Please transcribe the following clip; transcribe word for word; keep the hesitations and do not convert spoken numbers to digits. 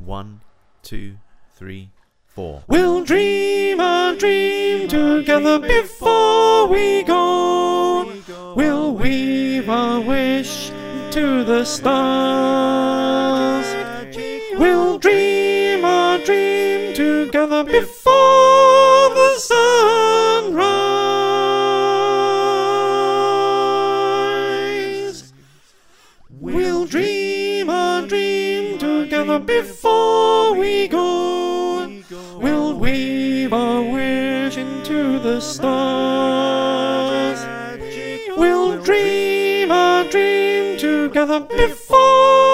One, two, three, four. We'll dream a dream together before we go. We'll weave a wish to the stars. We'll dream a dream together before the sunrise. We'll dream a dream together before we go. We'll weave a wish into the stars. We'll dream a dream together before